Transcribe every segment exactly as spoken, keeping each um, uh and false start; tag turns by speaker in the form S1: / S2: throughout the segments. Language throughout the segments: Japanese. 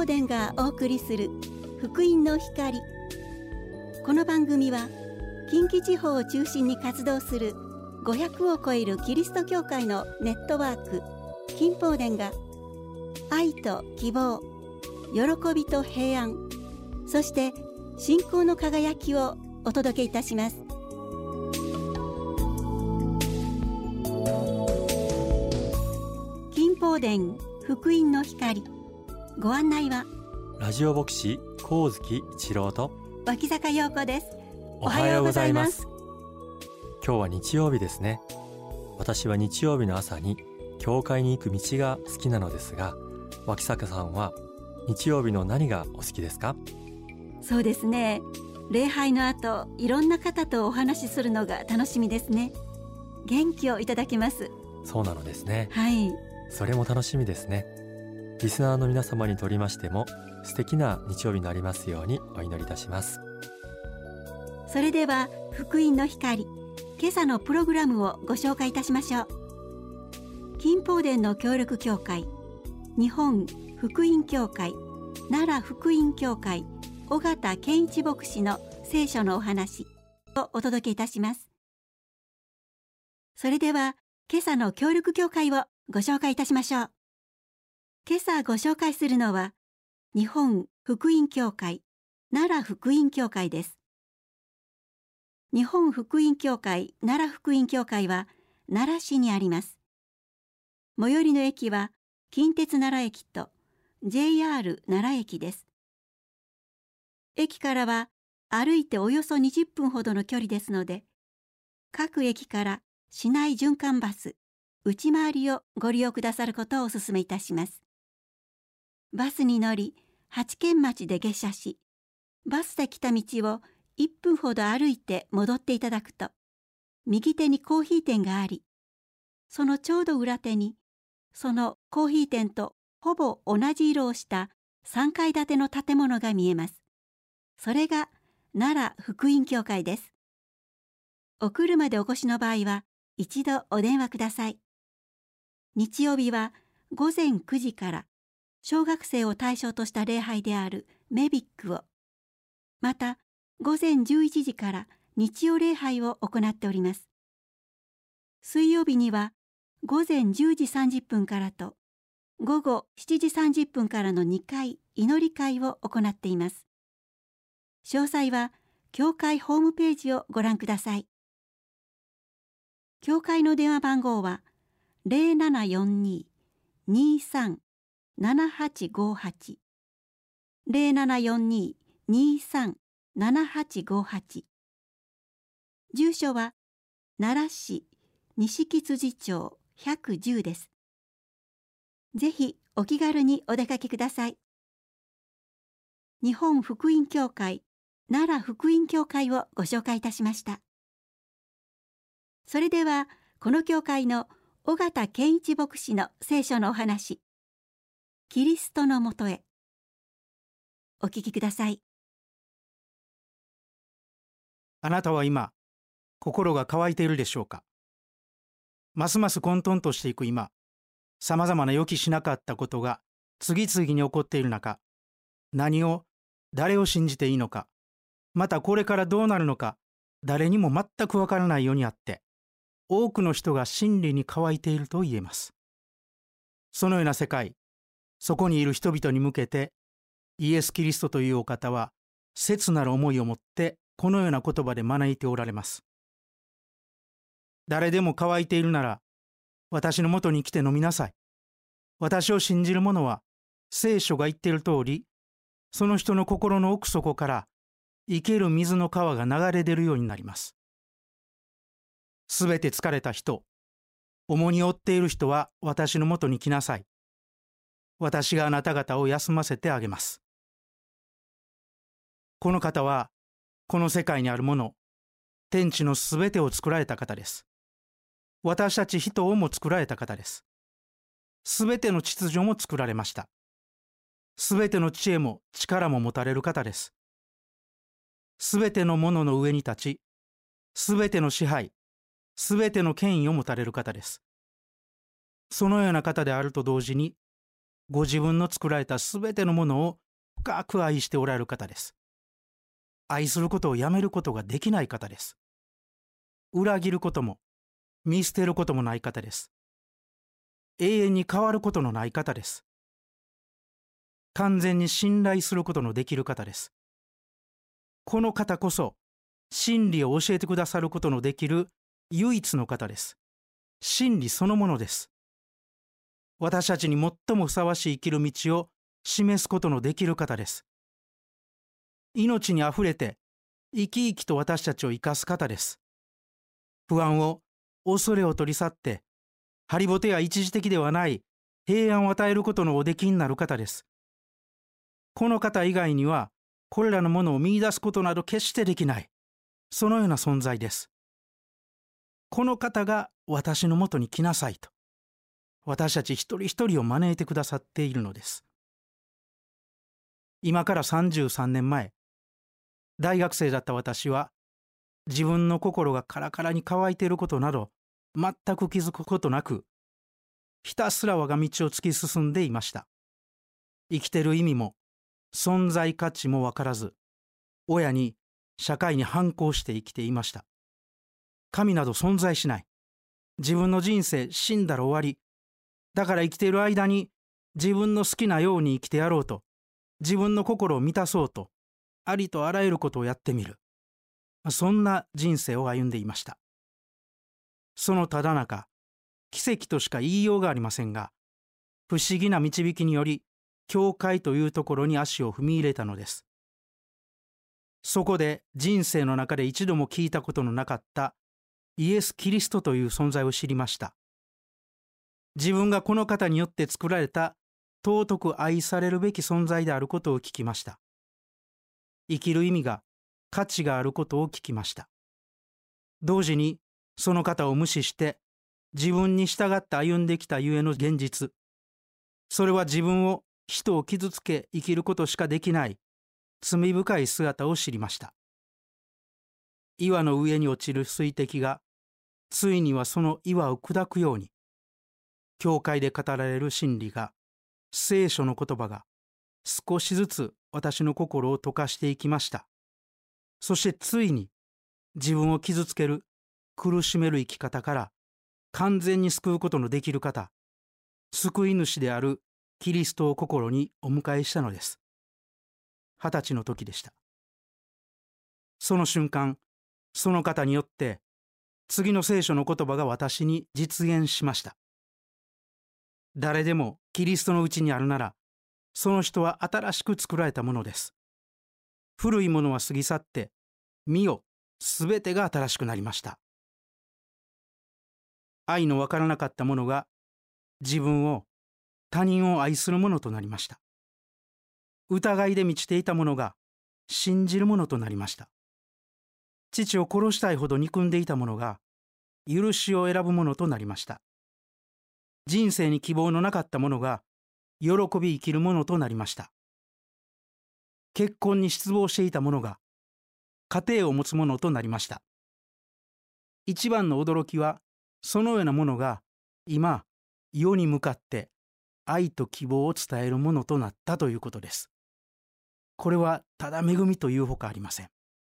S1: 宝殿がお送りする福音の光。この番組は近畿地方を中心に活動するごひゃくを超えるキリスト教会のネットワーク金宝殿が愛と希望、喜びと平安、そして信仰の輝きをお届けいたします。金宝殿福音の光、ご案内は
S2: ラジオ牧師上月一郎と
S1: 脇坂陽子です。
S2: おはようございます。今日は日曜日ですね。私は日曜日の朝に教会に行く道が好きなのですが、脇坂さんは日曜日の何がお好きですか？
S1: そうですね、礼拝の後いろんな方とお話しするのが楽しみですね。元気をいただきます。
S2: そうなのですね。
S1: はい、
S2: それも楽しみですね。リスナーの皆様にとりましても素敵な日曜日になりますようにお祈りいたします。
S1: それでは福音の光、今朝のプログラムをご紹介いたしましょう。金宝殿の協力協会、日本福音協会、奈良福音協会、尾形健一牧師の聖書のお話をお届けいたします。それでは今朝の協力協会をご紹介いたしましょう。今朝ご紹介するのは日本福音協会、奈良福音協会です。日本福音協会、奈良福音協会は奈良市にあります。最寄りの駅は近鉄奈良駅と ジェイアール 奈良駅です。駅からは歩いておよそにじゅっぷんほどの距離ですので、各駅から市内循環バス、内回りをご利用くださることをお勧めいたします。バスに乗り、八軒町で下車し、バスで来た道をいっぷんほど歩いて戻っていただくと、右手にコーヒー店があり、そのちょうど裏手に、そのコーヒー店とほぼ同じ色をしたさんかい建ての建物が見えます。それが奈良福音協会です。お車でお越しの場合は、一度お電話ください。日曜日はごぜんくじから小学生を対象とした礼拝であるメビックを、またごぜんじゅういちじから日曜礼拝を行っております。水曜日にはごぜんじゅうじさんじゅっぷんからとごごしちじさんじゅっぷんからのにかい祈り会を行っています。詳細は教会ホームページをご覧ください。教会の電話番号は ゼロななよんに にさん ななはちごはち ゼロななよんに にさん ななはちごはち。住所は奈良市西木辻町ひゃくじゅうです。ぜひお気軽にお出かけください。日本福音協会、奈良福音協会をご紹介いたしました。それではこの教会の尾形健一牧師の聖書のお話、キリストのもとへ。お聞きください。
S3: あなたは今、心が渇いているでしょうか？ますます混沌としていく今、さまざまな予期しなかったことが次々に起こっている中、何を、誰を信じていいのか、またこれからどうなるのか、誰にも全くわからないようにあって、多くの人が真理に渇いていると言えます。そのような世界、そこにいる人々に向けて、イエス・キリストというお方は、切なる思いを持ってこのような言葉で招いておられます。誰でも渇いているなら、私のもとに来て飲みなさい。私を信じる者は、聖書が言っている通り、その人の心の奥底から生ける水の川が流れ出るようになります。すべて疲れた人、重荷を負っている人は私のもとに来なさい。私があなた方を休ませてあげます。この方は、この世界にあるもの、天地のすべてを作られた方です。私たち人をも作られた方です。すべての秩序も作られました。すべての知恵も力も持たれる方です。すべてのものの上に立ち、すべての支配、すべての権威を持たれる方です。そのような方であると同時に、 ご自分の作られたすべてのものを深く愛しておられる方です。愛することをやめることができない方です。裏切ることも見捨てることもない方です。永遠に変わることのない方です。完全に信頼することのできる方です。この方こそ真理を教えてくださることのできる唯一の方です。真理そのものです。私たちに最もふさわしい生きる道を示すことのできる方です。命にあふれて生き生きと私たちを生かす方です。不安を、恐れを取り去って、ハリボテや一時的ではない平安を与えることのおできになる方です。この方以外には、これらのものを見出すことなど決してできない、そのような存在です。この方が私のもとに来なさいと、私たち一人一人を招いてくださっているのです。今からさんじゅうさんねんまえ、大学生だった私は、自分の心がカラカラに乾いていることなど全く気づくことなく、ひたすら我が道を突き進んでいました。生きている意味も存在価値もわからず、親に社会に反抗して生きていました。神など存在しない。自分の人生死んだら終わり。だから生きている間に自分の好きなように生きてやろうと、自分の心を満たそうと、ありとあらゆることをやってみる。そんな人生を歩んでいました。そのただ中、奇跡としか言いようがありませんが、不思議な導きにより、教会というところに足を踏み入れたのです。そこで人生の中で一度も聞いたことのなかったイエス・キリストという存在を知りました。自分がこの方によって作られた尊く愛されるべき存在であることを聞きました。生きる意味が価値があることを聞きました。同時にその方を無視して自分に従って歩んできたゆえの現実、それは自分を人を傷つけ生きることしかできない罪深い姿を知りました。岩の上に落ちる水滴がついにはその岩を砕くように、教会で語られる真理が、聖書の言葉が少しずつ私の心を溶かしていきました。そしてついに自分を傷つける、苦しめる生き方から完全に救うことのできる方、救い主であるキリストを心にお迎えしたのです。二十歳の時でした。その瞬間、その方によって次の聖書の言葉が私に実現しました。誰でもキリストのうちにあるなら、その人は新しく作られたものです。古いものは過ぎ去って、見よ、すべてが新しくなりました。愛のわからなかったものが、自分を、他人を愛するものとなりました。疑いで満ちていたものが、信じるものとなりました。父を殺したいほど憎んでいたものが、許しを選ぶものとなりました。人生に希望のなかったものが、喜び生きるものとなりました。結婚に失望していたものが、家庭を持つものとなりました。一番の驚きは、そのようなものが、今、世に向かって愛と希望を伝えるものとなったということです。これはただ恵みというほかありません。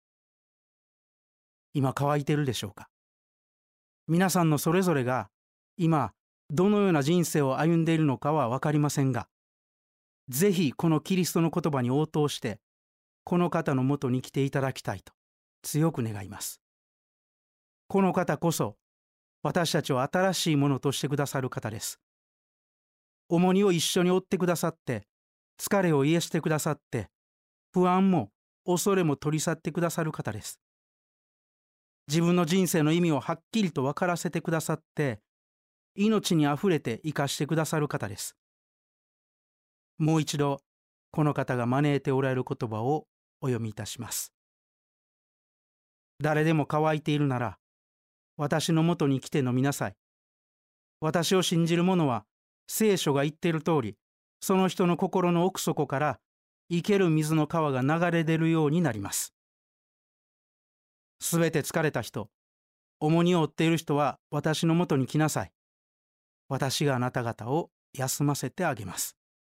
S3: 今乾いているでしょうか。皆さんのそれぞれが今どのような人生を歩んでいるのかは分かりませんが、ぜひこのキリストの言葉に応答してこの方のもとに来ていただきたいと強く願います。この方こそ私たちを新しいものとしてくださる方です。重荷を一緒に負ってくださって、疲れを癒してくださって、不安も恐れも取り去ってくださる方です。自分の人生の意味をはっきりと分からせてくださって、命にあふれて生かしてくださる方です。もう一度、この方が招いておられる言葉をお読みいたします。誰でも乾いているなら、私のもとに来て飲みなさい。私を信じる者は、聖書が言っている通り、その人の心の奥底から生ける水の川が流れ出るようになります。すべて疲れた人、重荷を負っている人は私のもとに来なさい。私があなた方を休ませてあげます。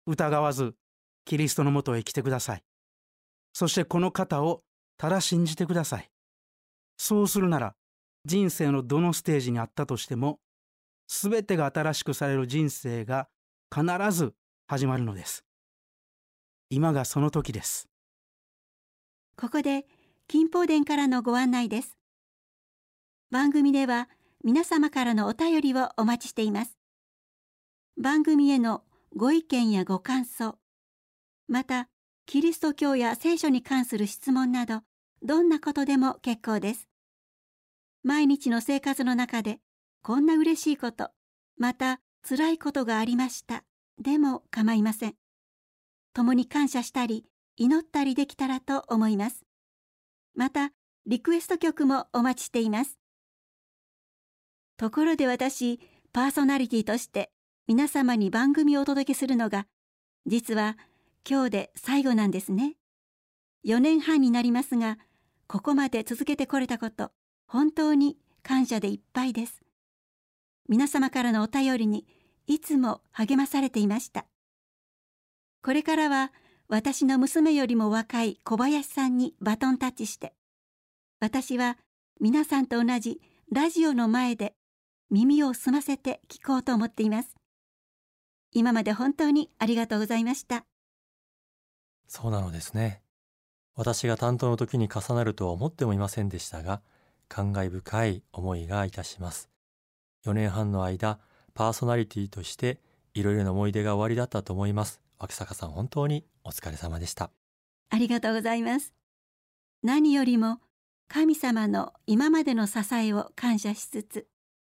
S3: 疑わずキリストのもとへ来てください。そしてこの方をただ信じてください。そうするなら、人生のどのステージにあったとしても、すべてが新しくされる人生が必ず始まるのです。今がその時です。
S1: ここで金宝殿からのご案内です。番組では皆様からのお便りをお待ちしています。番組へのご意見やご感想、またキリスト教や聖書に関する質問など、どんなことでも結構です。毎日の生活の中でこんな嬉しいこと、また辛いことがありましたでも構いません。共に感謝したり祈ったりできたらと思います。またリクエスト曲もお待ちしています。ところで私、パーソナリティとして皆様に番組をお届けするのが、実は今日で最後なんですね。よねんはんになりますが、ここまで続けてこれたこと、本当に感謝でいっぱいです。皆様からのお便りにいつも励まされていました。これからは私の娘よりも若い小林さんにバトンタッチして、私は皆さんと同じラジオの前で耳を澄ませて聞こうと思っています。今まで本当にありがとうございました。
S2: そうなのですね。私が担当の時に重なるとは思ってもいませんでしたが、感慨深い思いがいたします。よねんはんの間、パーソナリティとしていろいろな思い出が終わりだったと思います。脇坂さん、本当にお疲れ様でした。
S1: ありがとうございます。何よりも神様の今までの支えを感謝しつつ。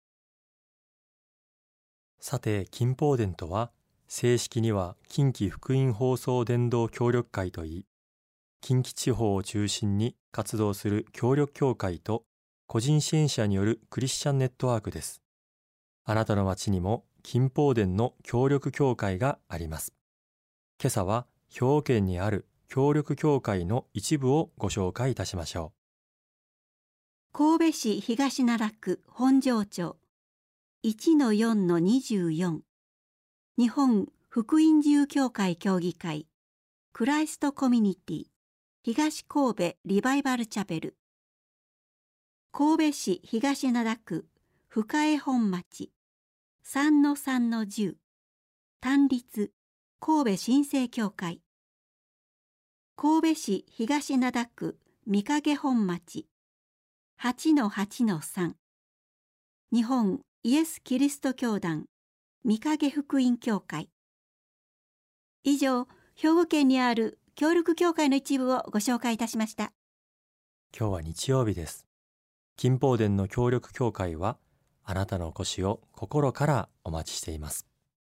S2: さて、金宝殿とは、正式には近畿福音放送伝道協力会といい、近畿地方を中心に活動する協力協会と個人支援者によるクリスチャンネットワークです。あなたの町にも金宝殿の協力協会があります。今朝は兵庫県にある協力協会の一部をご紹介いたしましょ
S1: う。神戸市東灘区本庄町 いちのよんのにじゅうよん 日本福音自由協会協議会クライストコミュニティ東神戸リバイバルチャペル、神戸市東灘区深江本町 さんのさんのじゅう 単立神戸新生協会、神戸市東灘区御影本町 はちのはちのさん 日本イエス・キリスト教団御影福音協会。以上、兵庫県にある協力協会の一部をご紹介いたしました。
S2: 今日は日曜日です。金宝殿の協力協会は、あなたのお越しを心からお待ちしています。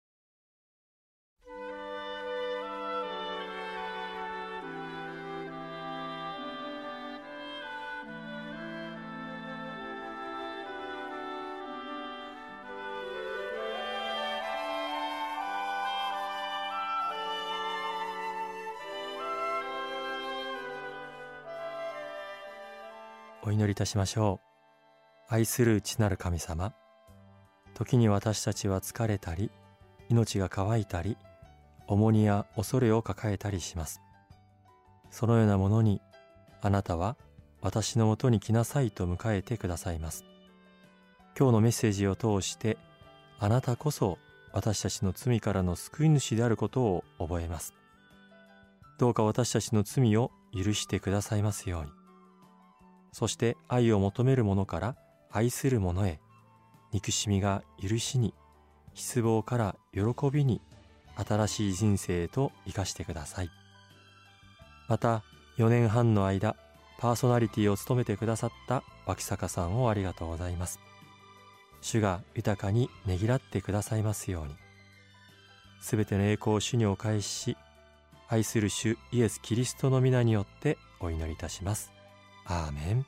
S2: お祈りいたしましょう。愛する父なる神様、時に私たちは疲れたり、命が渇いたり、重荷や恐れを抱えたりします。そのようなものに、あなたは私のもとに来なさいと迎えてくださいます。今日のメッセージを通して、あなたこそ私たちの罪からの救い主であることを覚えます。どうか私たちの罪を許してくださいますように。そして愛を求める者から愛する者へ、憎しみが許しに、失望から喜びに、新しい人生へと生かしてください。また、よねんはんの間、パーソナリティを務めてくださった脇坂さんをありがとうございます。主が豊かにねぎらってくださいますように。すべての栄光を主にお返しし、愛する主イエス・キリストの皆によってお祈りいたします。アーメン。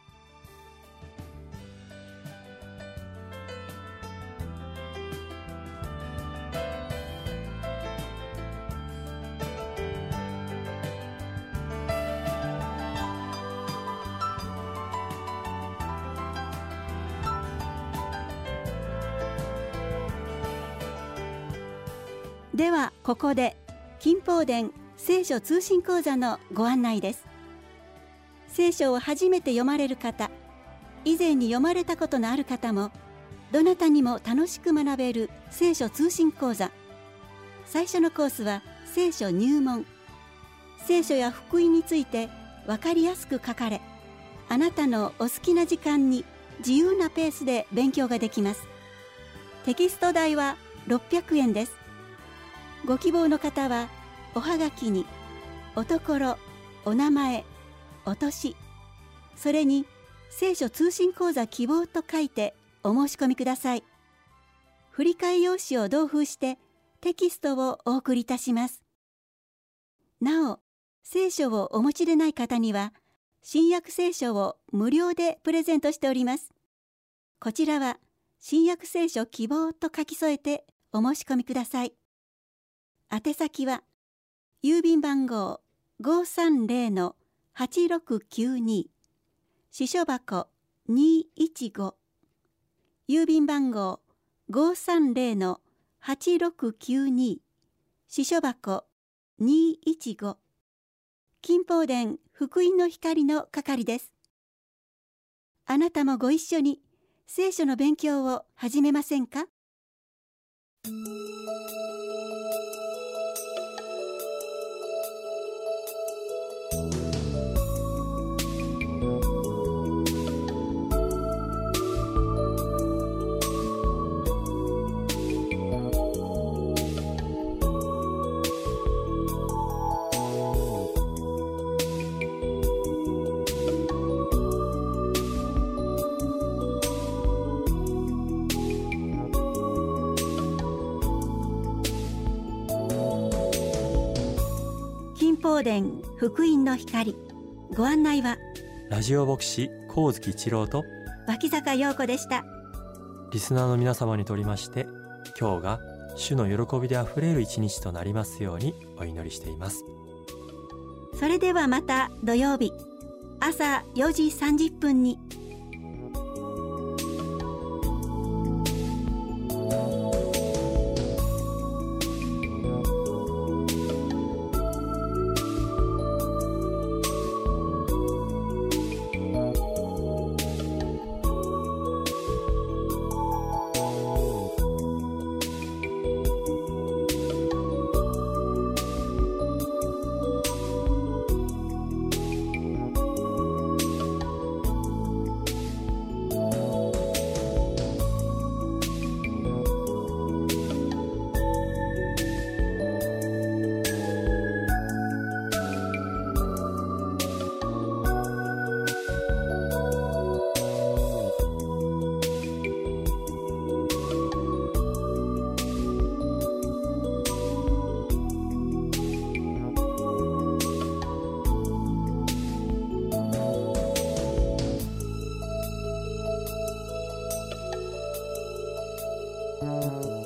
S1: ではここで金宝殿聖書通信講座のご案内です。聖書を初めて読まれる方、以前に読まれたことのある方も、どなたにも楽しく学べる聖書通信講座。最初のコースは聖書入門。聖書や福音について分かりやすく書かれ、あなたのお好きな時間に自由なペースで勉強ができます。テキスト代はろっぴゃくえんです。ご希望の方はおはがきにおところ、お名前、お年、それに聖書通信講座希望と書いてお申し込みください。振り替え用紙を同封してテキストをお送りいたします。なお、聖書をお持ちでない方には新約聖書を無料でプレゼントしております。こちらは新約聖書希望と書き添えてお申し込みください。宛先は郵便番号 ごーさんぜろのはちろくきゅうに 支所箱にーいちご、郵便番号 ごーさんぜろのはちろくきゅうに 支所箱にーいちご、金宝殿福音の光の係です。あなたもご一緒に聖書の勉強を始めませんか？金宝殿福音の光、ご案内は
S2: ラジオ牧師上月一郎と
S1: 脇坂陽子でした。
S2: リスナーの皆様にとりまして、今日が主の喜びであふれる一日となりますようにお祈りしています。
S1: それではまた土曜日朝よじさんじゅっぷんに。
S2: うん。